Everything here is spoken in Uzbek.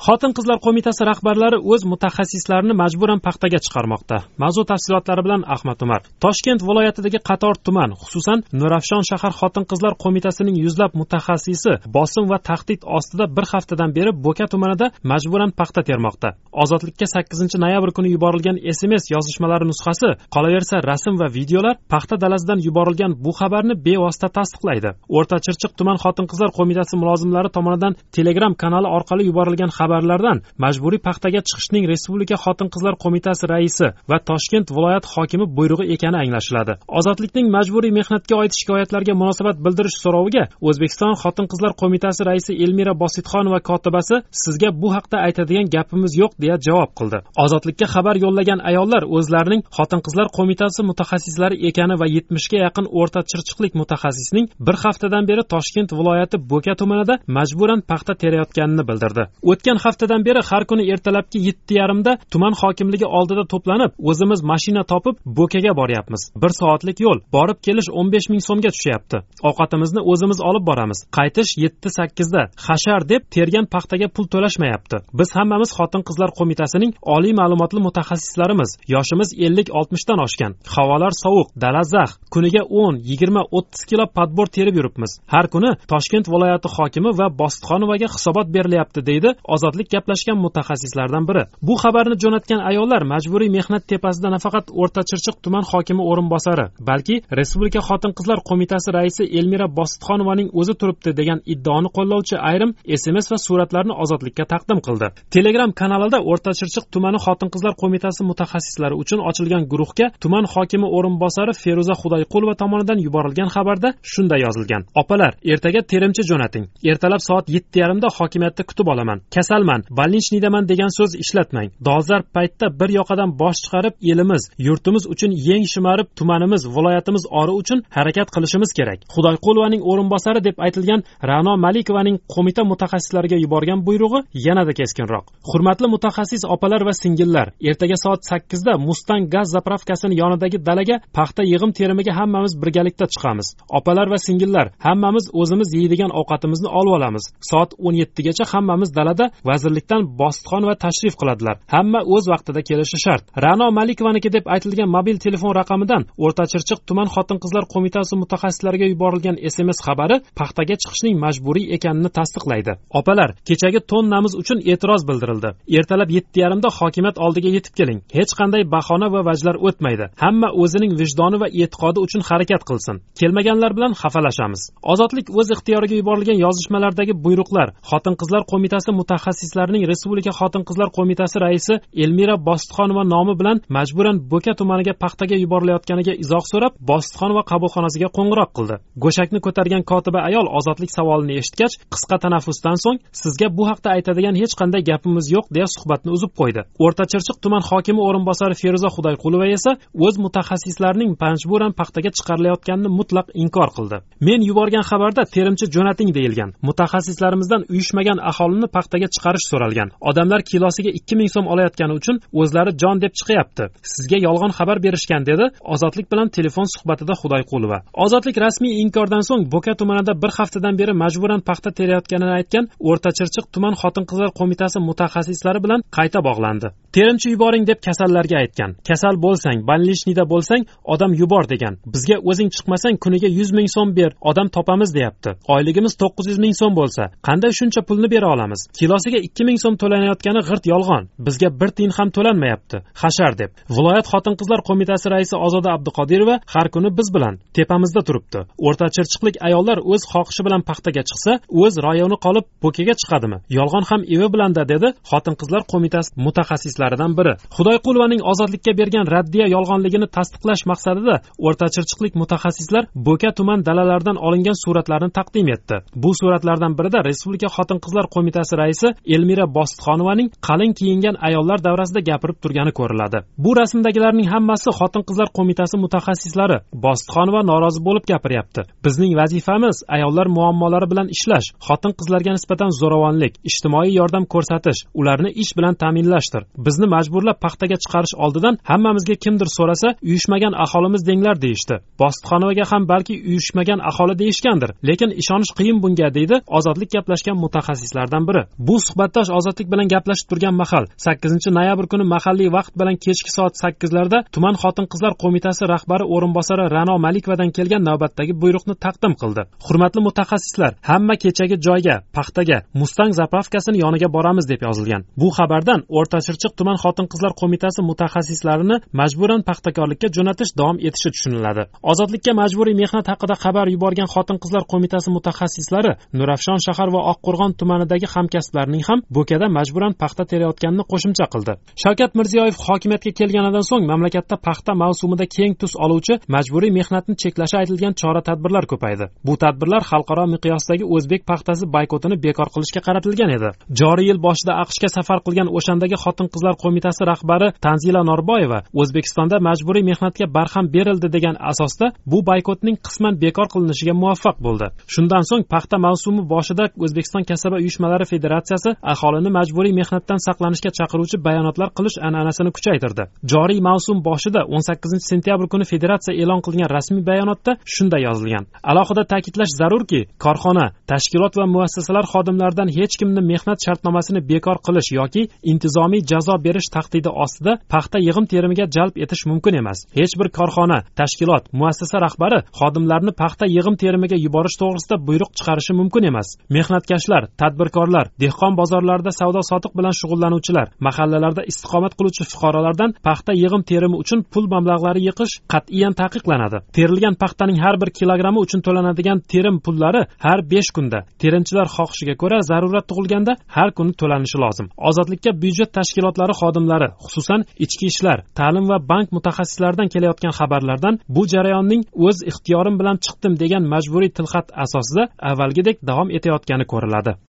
Xotin-qizlar qo'mitasi rahbarlari o'z mutaxassislarini majburan paxtaga chiqarmoqda. Mavzu tafsilotlari bilan Ahmad Umar. Toshkent viloyatidagi qator tuman, xususan Nurafshon shahar xotin-qizlar qo'mitasining yuzlab mutaxassisi bosim va tahdid ostida bir haftadan beri Bo'ka tumanida majburan paxta termoqda. Ozodlikka 8-noyabr kuni yuborilgan SMS yozishmalari nusxasi, qolaversa rasm va videolar paxta dalasidan yuborilgan bu xabarni bevosita tasdiqlaydi. O'rta Chirchiq tuman xotin-qizlar qo'mitasi mulozimlari tomonidan Telegram kanali orqali yuborilgan xabarlardan majburiy paxtaga chiqishning Respublika xotin-qizlar qo'mitasi raisi va Toshkent viloyat hokimi buyrug'i ekani anglashiladi. Ozodlikning majburiy mehnatga oid shikoyatlarga munosabat bildirish so'roviga O'zbekiston xotin-qizlar qo'mitasi raisi Elmira Bositxonova kotibasi sizga bu haqda aytadigan gapimiz yo'q deya javob qildi. Ozodlikka xabar yo'llagan ayollar o'zlarining xotin-qizlar qo'mitasi mutaxassislari ekani va 70 ga yaqin o'rta chirchiqlik mutaxassisning bir haftadan beri Toshkent viloyati Bo'ka tumanida majburan paxta terayotganini bildirdi. O'tgan haftadan beri har kuni ertalabki 7:30 da tuman hokimligi oldida to'planib, o'zimiz mashina topib Bo'kaga boryapmiz. 1 soatlik yo'l, borib kelish 15 ming so'mga tushyapti. Ovqatimizni o'zimiz olib boramiz. Qaytish 7-8 da. Hashar deb tergan paxtaga pul to'lashmayapti. Biz hammamiz xotin-qizlar qo'mitasining oliy ma'lumotli mutaxassislarimiz. Yoshimiz 50-60 dan oshgan. Havolar sovuq, dala zax. Kuniga 10, 20, 30 kilo padbor terib yuribmiz. Har kuni Toshkent viloyati hokimi va Bositxonovaga hisobot berilyapti deydi Ozodlik gaplashgan mutaxassislardan biri. Bu xabarni jo'natgan ayollar majburiy mehnat tepasida nafaqat O'rta Chirchiq tuman hokimi o'rinbosari, balki Respublika xotin-qizlar qo'mitasi raisi Elmira Bositxonovaning o'zi turibdi degan iddaoni qo'llovchi ayrim SMS va suratlarni Ozodlikka taqdim qildi. Telegram kanalida O'rta Chirchiq tumani xotin-qizlar qo'mitasi mutaxassislari uchun ochilgan guruhga tuman hokimi o'rinbosari Feruza Xudoyqulova tomonidan yuborilgan xabarda shunday yozilgan: Opalar, ertaga terimchi jo'nating. Ertalab soat 7:30 da hokimiyatda kutib olaman. Kasalman, bolnichnidaman degan so'z ishlatmang. Dolzarb paytda bir yoqadan bosh chiqarib elimiz, yurtimiz uchun yeng shimarib tumanimiz, viloyatimiz ori uchun harakat qilishimiz kerak. Xudoyqulovaning o'rinbosari deb aytilgan Ra'no Malikovaning qo'mita mutaxassislariga yuborgan buyrug'i yanada keskinroq. Hurmatli mutaxassis opalar va singillar, ertaga soat 8 da Mustang gaz zapravkasining yonidagi dalaga paxta yig'im terimiga hammamiz birgalikda chiqamiz. Opalar va singillar, hammamiz o'zimiz yeydigan ovqatimizni olib olamiz. Soat 17 gacha hammamiz dalada vazirlikdan Bositxon va tashrif qiladilar. Hamma o'z vaqtida kelishi shart. Ra'no Malikovaniki deb aytilgan mobil telefon raqamidan O'rta Chirchiq tuman xotin-qizlar qo'mitasi mutaxassislariga yuborilgan SMS xabari paxtaga chiqishning majburiy ekanini tasdiqlaydi. Opalar, kechagi tonnamiz uchun e'tiroz bildirildi. Ertalab 7:30 da hokimiyat oldiga yetib keling. Hech qanday bahona va vajlar o'tmaydi. Hamma o'zining vijdoni va e'tiqodi uchun harakat qilsin. Kelmaganlar bilan xafalashamiz. Ozodlik o'z ixtiyoriga yuborilgan yozishmalardagi buyruqlar xotin-qizlar qo'mitasi mutaxassislarining Respublika xotin-qizlar qo'mitasi raisi Elmira Bositxonova nomi bilan majburan Bo'ka tumaniga paxtaga yuborilayotganiga izoh so'rab, Bositxonova qabulxonasiga qo'ng'iroq qildi. Go'shakni ko'targan kotiba ayol Ozodlik savolini eshitgach, qisqa tanaffusdan so'ng sizga bu haqda aytadigan hech qanday gapimiz yo'q deya suhbatni uzib qo'ydi. O'rta Chirchiq tuman hokimi o'rinbosari Feruza Xudoyqulova esa o'z mutaxassislarining majburan paxtaga chiqarilayotganini mutlaq inkor qildi. Men yuborgan xabarda terimchi jo'nating deyilgan. Mutaxassislarimizdan uyushmagan aholini paxtaga chiqarish so'ralgan. Odamlar kilosiga 2000 so'm olayotgani uchun o'zlari jon deb chiqyapti. Sizga yolg'on xabar berishgan dedi Ozodlik bilan telefon suhbatida Xudoyqulova. Ozodlik rasmiy inkordan so'ng Bo'ka tumanida bir haftadan beri majburan paxta terayotganini aytgan O'rta Chirchiq tuman xotin-qizlar qo'mitasi mutaxassislari bilan qayta bog'landi. Terimchi yuboring deb kasallarga aytgan. Kasal bo'lsang, bolnichnida bo'lsang, odam yubor degan. Bizga o'zing chiqmasang kuniga 100 ming so'm ber, odam topamiz deyapti. Oyligimiz 900 ming so'm bo'lsa, qanday shuncha pulni bera olamiz? Kilosiga 2000 so'm to'lanayotgani g'irt yolg'on. Bizga bir tiyin ham to'lanmayapti. Hashar deb. Viloyat xotin-qizlar qo'mitasi raisi Ozoda Abduqodirova har kuni biz bilan tepamizda turibdi. O'rta Chirchiqlik ayollar o'z xohishi bilan paxtaga chiqsa, o'z rayoni qolib Bo'kaga chiqadimi? Yolg'on ham evi bilan-da dedi xotin-qizlar qo'mitasi mutaxassislaridan biri. Xudoyqulovaning Ozodlikka bergan raddiya yolg'onligini tasdiqlash maqsadida O'rta Chirchiqlik mutaxassislar Bo'ka tuman dalalaridan olingan suratlarni taqdim etdi. Bu suratlardan birida Respublika xotin-qizlar qo'mitasi raisi Elmira Bositxonovaning qalin kiyingan ayollar davrasida gapirib turgani ko'riladi. Bu rasmdagilarning hammasi xotin-qizlar qo'mitasi mutaxassislari. Bositxonova norozi bo'lib gapiryapti. Bizning vazifamiz ayollar muammolari bilan ishlash, xotin-qizlarga nisbatan zo'ravonlik, ijtimoiy yordam ko'rsatish, ularni ish bilan ta'minlashdir. Bizni majburlab paxtaga chiqarish oldidan hammamizga kimdir so'rasa, uyushmagan aholimiz denglar deyishdi. Bositxonovaga ham balki uyushmagan aholi deyishgandir, lekin ishonish qiyin bunga deydi Ozodlik gaplashgan mutaxassislardan biri. Bu suhbatdosh ozodlik bilan gaplashib turgan mahal 8-noyabr kuni mahalliy vaqt bilan kechki soat 8larda tuman xotin-qizlar qo'mitasi rahbari o'rinbosari Ra'no Malikovadan kelgan navbatdagi buyruqni taqdim qildi. Hurmatli mutaxassislar, hamma kechagi joyga, paxtaga, Mustang zapravkasini yoniga boramiz deb yozilgan. Bu xabardan O'rtachirchiq tuman xotin-qizlar qo'mitasi mutaxassislarini majburan paxtakorlikka jo'natish davom etishi tushuniladi. Ozodlikka majburiy mehnat haqida xabar yuborgan xotin-qizlar qo'mitasi mutaxassislari Nurafshon shahar va Oqqo'rg'on tumanidagi hamkasblarining ham Bo'kada majburan paxta terayotganini qo'shimcha qildi. Shavkat Mirziyoyev hokimiyatga kelganidan so'ng mamlakatda paxta mavsumida keng tus oluvchi majburiy mehnatni cheklashi aytilgan chora-tadbirlar ko'paydi. Bu tadbirlar xalqaro miqyosdagi o'zbek paxtasi boykotini bekor qilishga qaratilgan edi. Joriy yil boshida AQShga safar qilgan o'shandagi xotin-qizlar qo'mitasi rahbari Tanzila Norboyeva O'zbekistonda majburiy mehnatga barham berildi degan asosda bu boykotning qisman bekor qilinishiga muvaffaq bo'ldi. Shundan so'ng paxta mavsumi boshida O'zbekiston kasaba uyushmalari federatsiyasi aholini majburiy mehnatdan saqlanishga chaqiruvchi bayonotlar qilish an'anasini kuchaytirdi. Joriy mavsum boshida 18-sentyabr kuni federatsiya e'lon qilgan rasmiy bayonotda shunday yozilgan: alohida ta'kidlash zarurki, korxona, tashkilot va muassasalar xodimlaridan hech kimni mehnat shartnomasini bekor qilish yoki intizomiy jazo berish tahdidi ostida paxta yig'im terimiga jalb etish mumkin emas. Hech bir korxona, tashkilot, muassasa rahbari xodimlarni paxta yig'im terimiga yuborish to'g'risida buyruq chiqarishi mumkin emas. Mehnatkashlar, tadbirkorlar, dehqon bozorlarida savdo-sotiq bilan shug'ullanuvchilar, mahallalarda istiqomat qiluvchi fuqarolardan paxta yig'im terimi uchun pul mablag'lari yiqish qat'iyan taqiqlanadi. Terilgan paxtaning har bir kilogrammi uchun to'lanadigan terim pullari har 5 kunda, terimchilar xohishiga ko'ra zarurat tug'ilganda har kuni to'lanishi lozim. Ozodlikka byudjet tashkilotlari xodimlari, xususan ichki ishlar, ta'lim va bank mutaxassislaridan kelayotgan xabarlardan bu jarayonning o'z ixtiyorim bilan chiqdim degan majburiy tilxat asosida avvalgidek davom etayotgani ko'riladi.